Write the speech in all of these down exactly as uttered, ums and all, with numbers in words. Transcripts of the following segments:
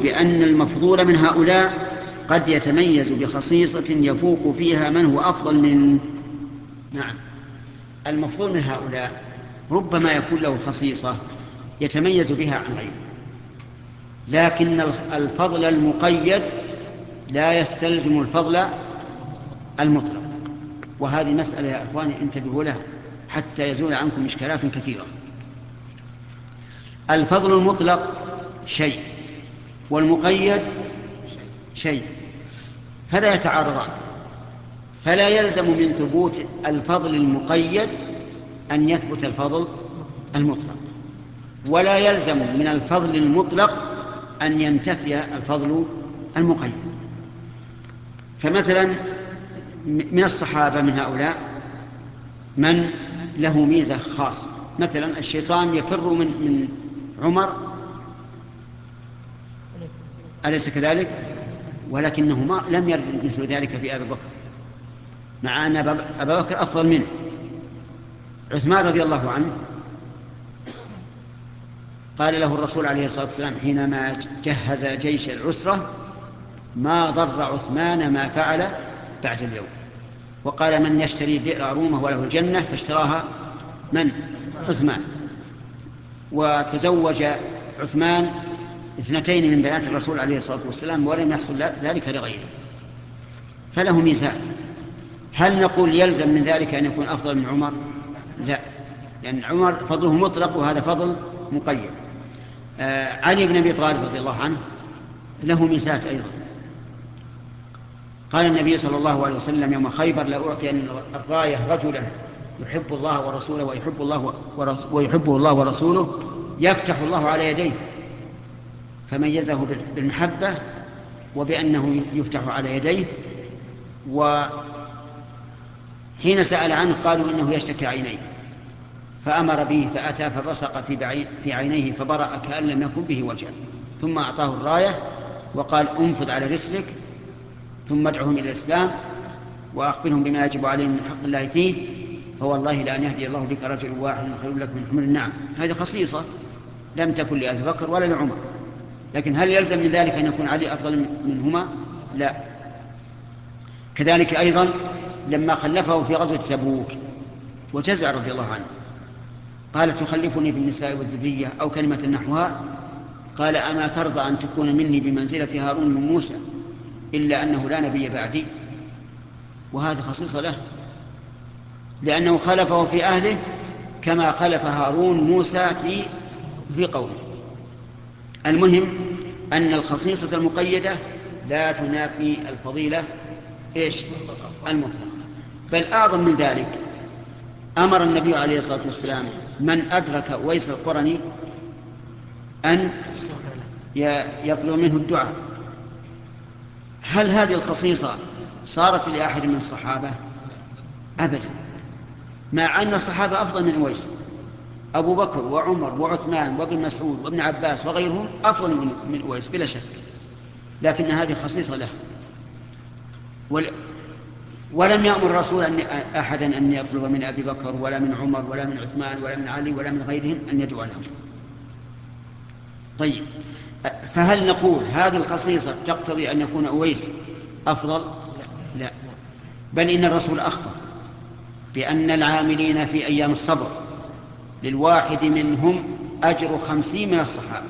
بأن المفضول من هؤلاء قد يتميز بخصيصة يفوق فيها من هو أفضل من. نعم، المفضول من هؤلاء ربما يكون له خصيصة يتميز بها عن غيره، لكن الفضل المقيد لا يستلزم الفضل المطلق. وهذه مسألة يا أخواني انتبهوا لها حتى يزول عنكم إشكالات كثيرة. الفضل المطلق شيء والمقيد شيء، فلا يتعارضان، فلا يلزم من ثبوت الفضل المقيد أن يثبت الفضل المطلق، ولا يلزم من الفضل المطلق أن ينتفي الفضل المقيد. فمثلا من الصحابة من هؤلاء من له ميزة خاصة، مثلا الشيطان يفر من من عمر، أليس كذلك؟ ولكنه ما لم يرد مثل ذلك في أبي بكر، مع أن أبا بكر أفضل منه. عثمان رضي الله عنه قال له الرسول عليه الصلاة والسلام حينما جهز جيش العسرة: ما ضر عثمان ما فعل بعد اليوم. وقال: من يشتري بئر رومه وله الجنة، فاشتراها من؟ عثمان. وتزوج عثمان اثنتين من بنات الرسول عليه الصلاة والسلام ولم يحصل ذلك لغيره، فله ميزات. هل نقول يلزم من ذلك أن يكون أفضل من عمر؟ لا، لأن عمر فضله مطلق وهذا فضل مقيد. آه علي بن أبي طالب رضي الله عنه له ميزات أيضا. قال النبي صلى الله عليه وسلم يوم خيبر: لأعطين الراية رجلا يحب الله ورسوله ويحب الله ويحبه الله ورسوله يفتح الله على يديه. فميزه بالمحبة وبأنه يفتح على يديه. وحين سأل عنه قالوا إنه يشتكي عينيه، فأمر به فأتى فبصق في عينيه فبرأ كأن لم يكن به وجع، ثم أعطاه الراية وقال: انفذ على رسلك ثم ادعهم إلى الإسلام وأخبرهم بما يجب عليهم من حق الله فيه، فوالله لأن يهدي الله بك رجل واحد خير لك من حمر النعم. هذه خصيصة لم تكن لأبي بكر ولا لعمر. لكن هل يلزم من ذلك أن يكون علي أفضل منهما؟ لا. كذلك أيضا لما خلفه في غزوة تبوك وجزع رضي الله عنه قال: تخلفني في النساء والذرية أو كلمة نحوها. قال: أما ترضى أن تكون مني بمنزلة هارون من موسى إلا أنه لا نبي بعدي؟ وهذا خصيصة له، لأنه خلفه في أهله كما خلف هارون موسى في في قومه. المهم أن الخصيصة المقيدة لا تنافي الفضيلة إيش؟ المطلقة. بل أعظم من ذلك، أمر النبي عليه الصلاة والسلام من أدرك أويس القرني أن يطلب منه الدعاء. هل هذه الخصيصة صارت لأحد من الصحابة؟ أبدا، مع أن الصحابة أفضل من أويس. أبو بكر وعمر وعثمان وابن مسعود وابن عباس وغيرهم أفضل من أويس بلا شك، لكن هذه خصيصة له. ولم يأمر الرسول أن أحدا أن يطلب من أبي بكر ولا من عمر ولا من عثمان ولا من علي ولا من غيرهم أن يدعو لهم. طيب، فهل نقول هذه الخصيصة تقتضي أن يكون أويس أفضل؟ لا، بل إن الرسول أخبر بأن العاملين في أيام الصبر للواحد منهم أجر خمسين من الصحابة.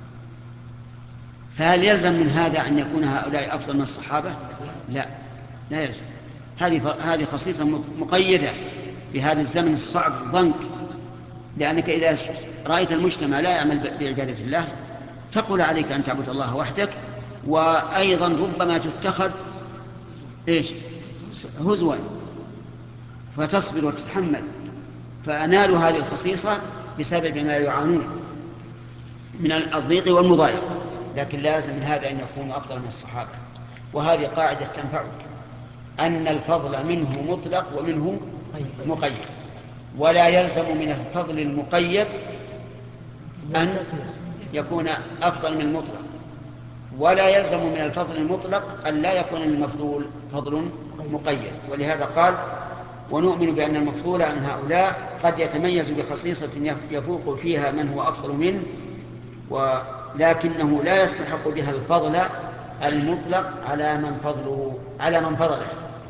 فهل يلزم من هذا أن يكون هؤلاء أفضل من الصحابة؟ لا، لا يلزم. هذه هذه خصيصة مقيدة بهذا الزمن الصعب الضنك، لأنك إذا رأيت المجتمع لا يعمل بعبادة الله ثقل عليك أن تعبد الله وحدك، وأيضا ربما تتخذ إيش؟ هزوا، فتصبر وتتحمل. فأنالوا هذه الخصيصة بسبب ما يعانون من الضيق والمضايقة، لكن لازم من هذا أن يكونوا أفضل من الصحابة. وهذه قاعدة تنفعك، أن الفضل منه مطلق ومنه مقيد، ولا يلزم من الفضل المقيد أن يكون أفضل من المطلق، ولا يلزم من الفضل المطلق أن لا يكون المفضول فضل مقيد. ولهذا قال: ونؤمن بأن المفضول من هؤلاء قد يتميز بخصيصة يفوق فيها من هو أفضل منه، لكنه لا يستحق بها الفضل المطلق على من فضله على من فضله،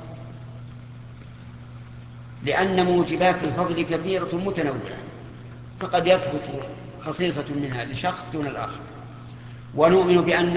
لأن موجبات الفضل كثيرة متنوعة، فقد يثبت خصيصة منها لشخص دون الآخر. ونؤمن بأن